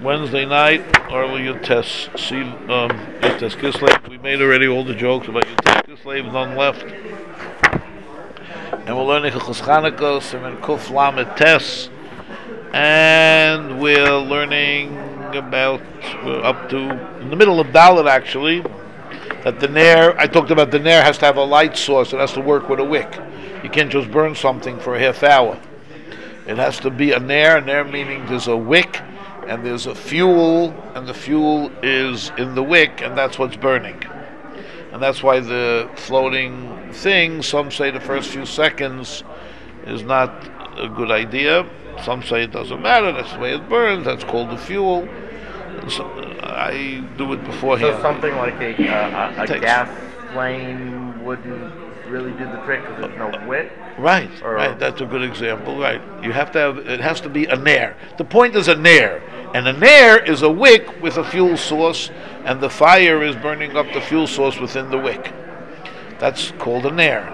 Wednesday night, early Yutes Kislev. We made already all the jokes about Yutes Kislev, none left. And we're learning Hilchos Chanukah, Siman Kuf Lamed Tes, and we're learning about, we're up to, in the middle of Dalit actually, that the Nair, I talked about the Nair has to have a light source, it has to work with a wick. You can't just burn something for a half hour. It has to be a Nair meaning there's a wick, and there's a fuel, and the fuel is in the wick, and that's what's burning. And that's why the floating thing, some say the first few seconds is not a good idea. Some say it doesn't matter, that's the way it burns, that's called the fuel. So, I do it beforehand. So something like a gas flame wouldn't really do the trick because there's no wick? Right, that's a good example, right. You have to have, it has to be a nair. The point is a nair. And a nair is a wick with a fuel source, and the fire is burning up the fuel source within the wick. That's called a nair.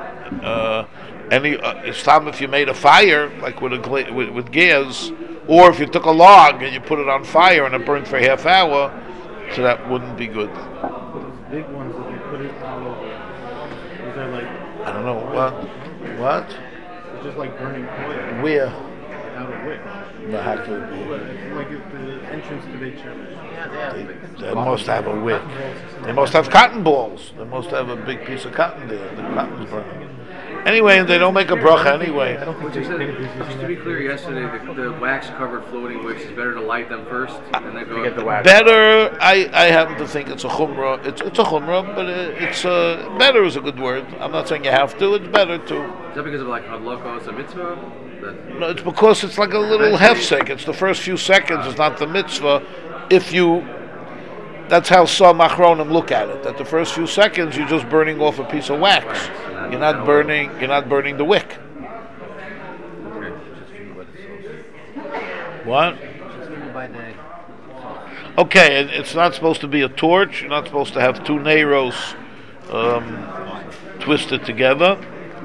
It's time if you made a fire, like with gas, or if you took a log and you put it on fire and it burned for a half hour, so that wouldn't be good. Those big ones that you put it all over. Is that like? I don't know what. It's just like burning oil. Where? Out of wick. No, how could it be? Like at the entrance to the church. They must have a wick. They must have cotton balls. They must have a big piece of cotton there. The cotton's burning. Anyway, they don't make a bracha anyway. Just to be clear, yesterday the wax-covered floating wicks is better to light them first and then go get the wax. Better, I happen to think it's a chumrah. It's a chumrah, but it's better is a good word. I'm not saying you have to. It's better to. Is that because of like hadlaka, it's a mitzvah? No, it's because it's like a little hefsek. It's the first few seconds. It's not the mitzvah. That's how some achronim look at it. That the first few seconds you're just burning off a piece of wax. You're not burning the wick. What? Okay, it's not supposed to be a torch. You're not supposed to have two neiros twisted together.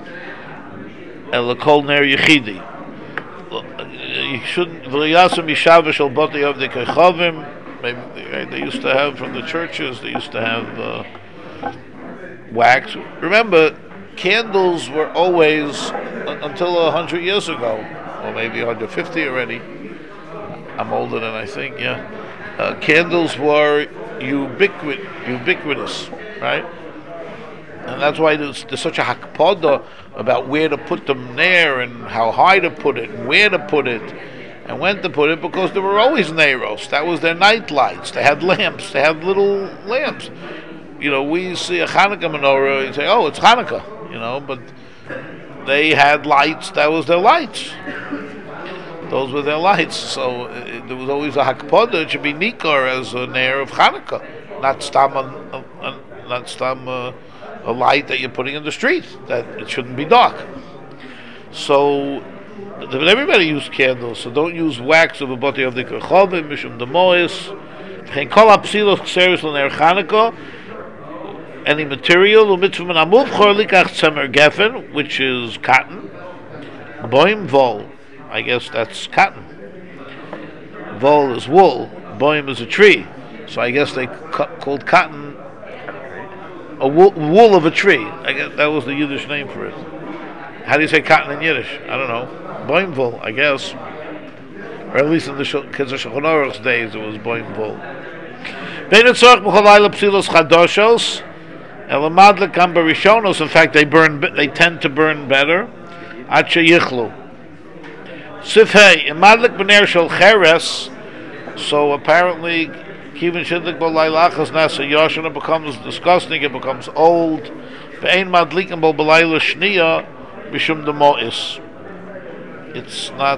Elakol ner yechidi. You shouldn't. V'liyasam yishav shel botei of the kechavim. They used to have from the churches. They used to have wax. Remember, candles were always until 100 years ago, or maybe 150 already. I'm older than I think. Yeah, candles were ubiquitous, right? And that's why there's such a hakpada about where to put them there and how high to put it and where to put it and when to put it, because there were always neiros. That was their night lights. They had lamps. They had little lamps. We see a Hanukkah menorah, you say, oh, it's Hanukkah, but they had lights. That was their lights. Those were their lights. So there was always a hakpada. It should be nikar as a nair of Hanukkah, not stam a light that you're putting in the street. That it shouldn't be dark. So everybody used candles. So don't use wax of a botei of the kerchovim mishum demois. Chen kol apsilos kseris l'ner Chanukah. Any material u'mitzvah min amuvchor likach tzemer gefen, which is cotton. Boim vol, I guess that's cotton. Vol is wool. Boim is a tree. So I guess they called cotton a wool of a tree. I guess that was the Yiddish name for it. How do you say cotton in Yiddish? I don't know. Boimvol, I guess. Or at least in the Kids of Shulchan Aruch's days, it was boimvol. Bein etzorach b'cholayla psilos chadoshos, elamad lekam barishonos. In fact, they tend to burn better. Ad sheyichlu. Sifhei imadlik b'ner shel cheres. So apparently, Kivin shidlik b'laylachas nasa yoshana becomes disgusting. It becomes old. Bein madlikim b'layla shniya mishum demois. It's not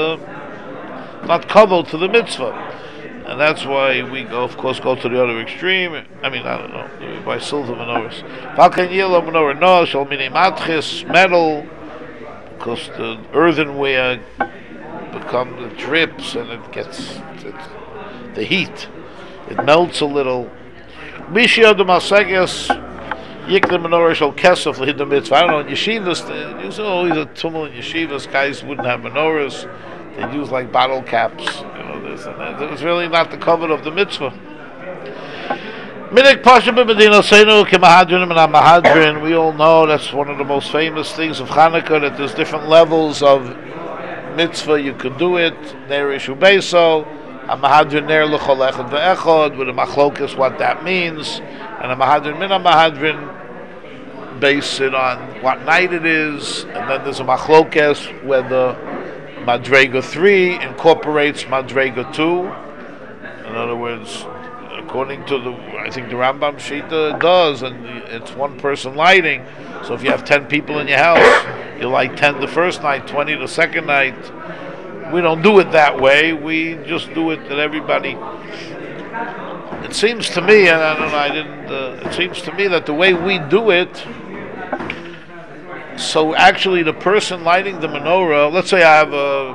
kavod to the mitzvah, and that's why we go to the other extreme. I don't know, by silver menorahs. Falkan yellow menorah no shall mean matchis metal, because the earthenware the drips and it gets the heat. It melts a little. Mishia de maseges yikle menorah shall kesef lehid the mitzvah. I don't know, in yeshivas, you say, oh, he's a tumul in yeshivas, guys wouldn't have menorahs. They'd use like bottle caps, this and that. It was really not the cover of the mitzvah. Minik Pasha B'Medina Seinu K'Mahadrin and Mahadrin. We all know that's one of the most famous things of Hanukkah, that there's different levels of mitzvah you could do it. Ner Ishu Beiso, Mahadrin Ner L'Chol Echad Ve'echad, with a machlokas what that means, and a Mahadrin Min Mahadrin base it on what night it is, and then there's a machlokas whether Madrega 3 incorporates Madrega 2. In other words, according to I think the Rambam Shita does, and it's one person lighting. So if you have 10 people in your house, you light 10 the first night, 20 the second night. We don't do it that way. We just do it that everybody. It seems to me, and I don't know, it seems to me that the way we do it. So actually, the person lighting the menorah. Let's say I have a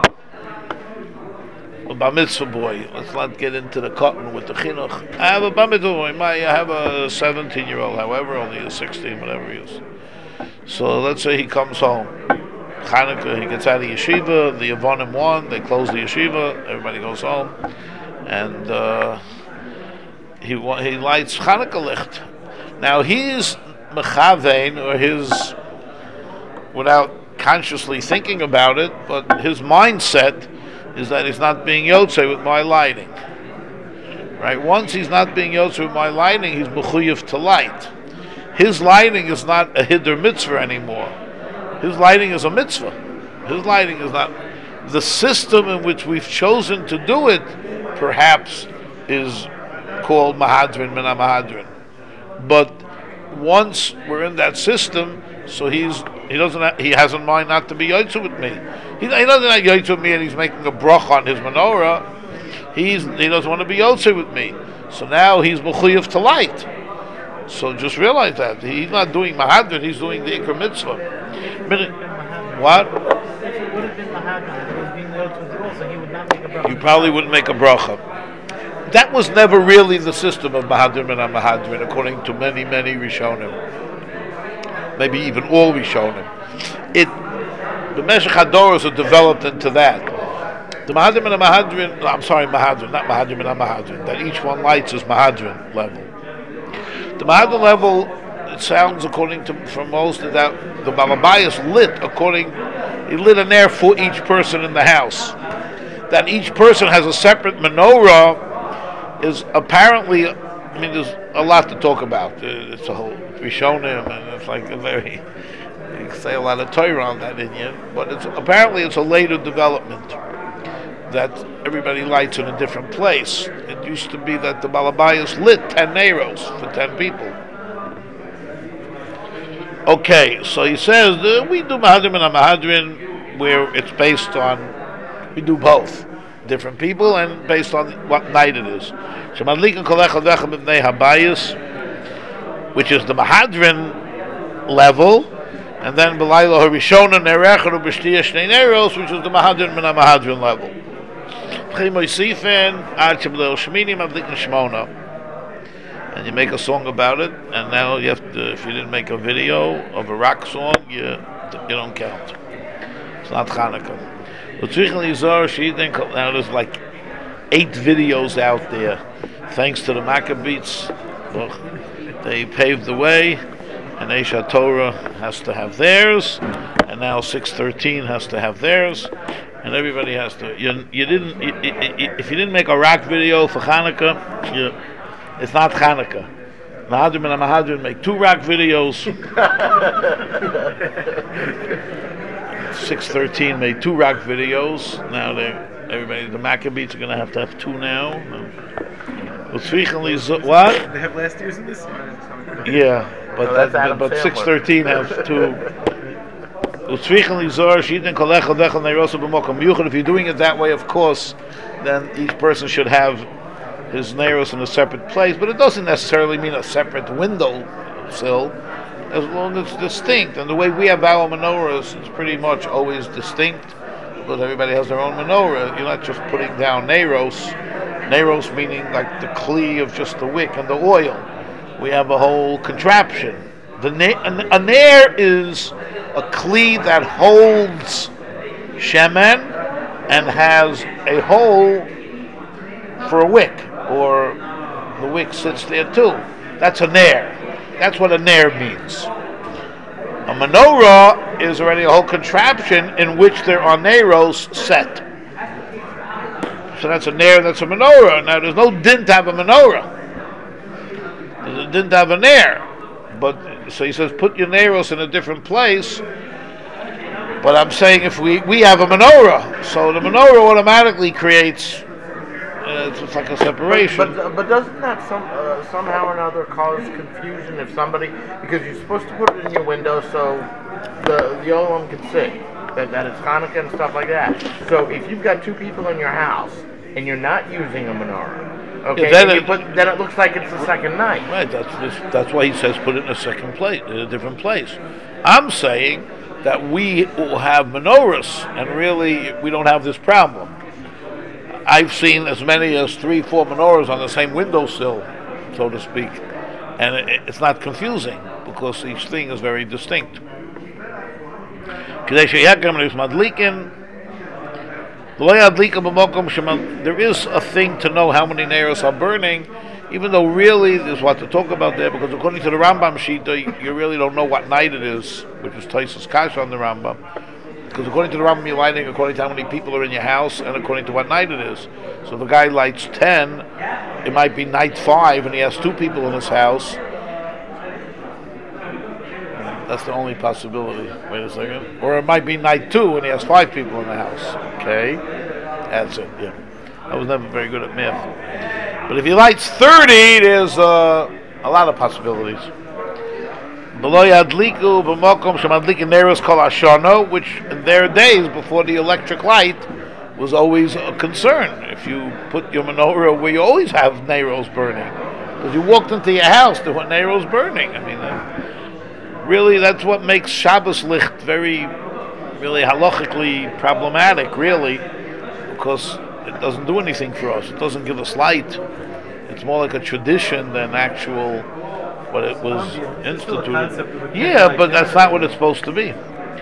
bar mitzvah boy. Let's not get into the cotton with the chinuch. I have a bar mitzvah boy. I have a 17-year-old, however, only a 16, whatever he is. So let's say he comes home. Hanukkah, he gets out of yeshiva. The Yavonim won. They close the yeshiva. Everybody goes home, and he lights Hanukkah licht. Now he's mechavein, or his, without consciously thinking about it, but his mindset is that he's not being yotze with my lighting. Right? Once he's not being yotze with my lighting, he's mechuyev to light. His lighting is not a hiddur mitzvah anymore. His lighting is a mitzvah. His lighting is not. The system in which we've chosen to do it, perhaps, is called mahadrin min mahadrin. But once we're in that system, so he has in mind not to be yotze with me. He doesn't have yotze with me, and he's making a brach on his menorah. He doesn't want to be yotze with me. So now he's mechuyev to light. So just realize that he's not doing mahadrin; he's doing the ikar mitzvah. What? If it would have been mahadrin, it was being yotze with also, he would not make a bracha. You probably wouldn't make a bracha. That was never really the system of mahadrin and mahadrin, according to many Rishonim. Maybe even all Rishonim. The Meshech HaDoros are developed into that. The Mahadrim and Mahadrin, Mahadrin, not Mahadrim and Mahadrin, that each one lights is Mahadrin level. The Mahadrin level, it sounds according to, for most of that, the Balabayas he lit an air for each person in the house. That each person has a separate menorah is apparently, there's a lot to talk about. It's a whole Rishonim, and it's like a very, you can say a lot of Torah on that Indian, but apparently it's a later development that everybody lights in a different place. It used to be that the Balabayas lit 10 neiros for 10 people. Okay, so he says we do Mahadrim and Mahadrin where it's based on, we do both. Different people and based on what night it is. Which is the Mahadrin level, and then B'layla Harishona Nerechad U'B'Shtiyah Shnei Neros, which is the Mahadrin Min HaMahadrin level. And you make a song about it, and now you have to, if you didn't make a video of a rock song, you don't count. It's not Hanukkah. Now there's like 8 videos out there, thanks to the Maccabees. They paved the way, and Esha Torah has to have theirs, and now 613 has to have theirs, and everybody has to. If you didn't make a rock video for Hanukkah, it's not Hanukkah. Mahadrim and Mahadrim make 2 rock videos. 613 made 2 rock videos. Now the Maccabees are going to have 2 now. What? They have last year's in this year. Yeah, but 613 has 2. If you're doing it that way, of course, then each person should have his neiros in a separate place, but it doesn't necessarily mean a separate window sill, as long as it's distinct. And the way we have our menorahs is pretty much always distinct, because everybody has their own menorah. You're not just putting down neiros meaning like the kli of just the wick and the oil. We have a whole contraption. A nair is a kli that holds shemen and has a hole for a wick, or the wick sits there too. That's a nair. That's what a nair means. A menorah is already a whole contraption in which there are neiros set. So that's a nair, that's a menorah. Now there's no din to have a menorah. There's a din to have a nair. But so he says put your neiros in a different place. But I'm saying if we have a menorah, so the menorah automatically creates it's like a separation. But doesn't that somehow or another cause confusion if somebody, because you're supposed to put it in your window so the other one can see that it's Hanukkah and stuff like that. So if you've got two people in your house and you're not using a menorah, okay, then it looks like it's the second night. Right. That's why he says put it in a second plate, in a different place. I'm saying that we will have menorahs, and really we don't have this problem. I've seen as many as 3-4 menorahs on the same windowsill, so to speak, and it's not confusing because each thing is very distinct. There is a thing to know how many neiros are burning, even though really there's what to talk about there, because according to the Rambam Shita, you really don't know what night it is, which is Taisus Kasha on the Rambam. Because according to the Rambam, you're lighting according to how many people are in your house and according to what night it is. So if a guy lights 10, it might be night 5 and he has 2 people in his house. That's the only possibility. Wait a second. Or it might be night 2 and he has 5 people in the house. Okay? That's it, yeah. I was never very good at math. But if he lights 30, there's a lot of possibilities. Which in their days, before the electric light, was always a concern. If you put your menorah where you always have neiros burning, because you walked into your house, there were neiros burning. I mean, really, that's what makes Shabbos licht very, really halachically problematic, really, because it doesn't do anything for us. It doesn't give us light. It's more like a tradition than actual what it was instituted. Yeah, but that's not what it's supposed to be.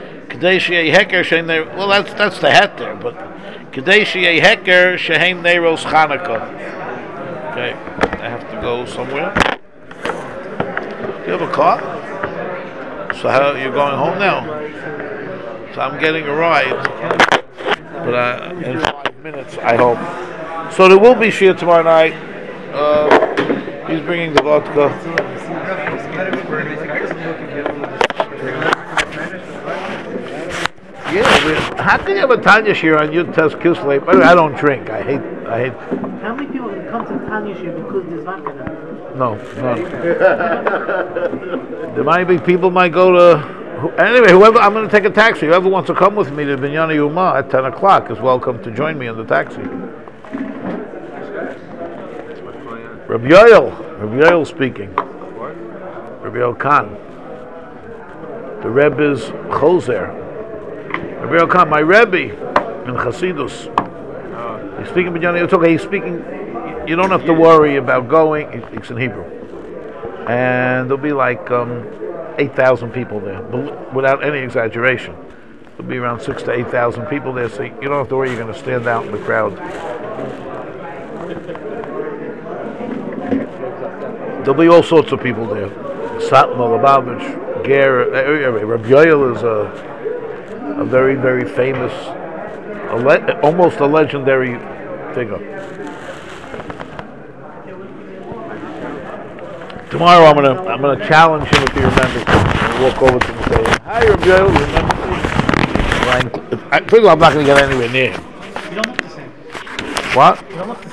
Well, that's the het there, but Kadeshiyeh Heker Shehem Neiros Chanukah. Okay, I have to go somewhere. Do you have a car? So how you're going home now? So I'm getting a ride, but in 5 minutes, I hope. So there will be shir tomorrow night. He's bringing the vodka. Yeah, how can you have a Tanya shir on Yud Tes Kislev? By the way, I don't drink. I hate. How many people can come to Tanya shir because there's vodka? No. There might be people might go to. Anyway, whoever, I'm going to take a taxi. Whoever wants to come with me to Binyana Yuma at 10 o'clock is welcome to join me in the taxi. Rabbi Yoel speaking. What? Rabbi Yoel Khan. The Rebbe is Choser. Rabbi Yoel Khan, my Rebbe in Chasidus. He's speaking Binyana. It's okay. He's speaking. You don't have to worry about going. It's in Hebrew, and there'll be like 8,000 people there, without any exaggeration. There'll be around 6,000 to 8,000 people there, so you don't have to worry you're going to stand out in the crowd. There'll be all sorts of people there. Satmar, Lubavitch, Ger, Rabbi Yoel is a very, very famous, almost a legendary figure. Tomorrow I'm gonna challenge him if he remembers. I'll walk over to him and say, "Hi, Rabbi Yoel, you remember me?" I figure I'm not gonna get anywhere near him. You don't look the same. What? You don't look the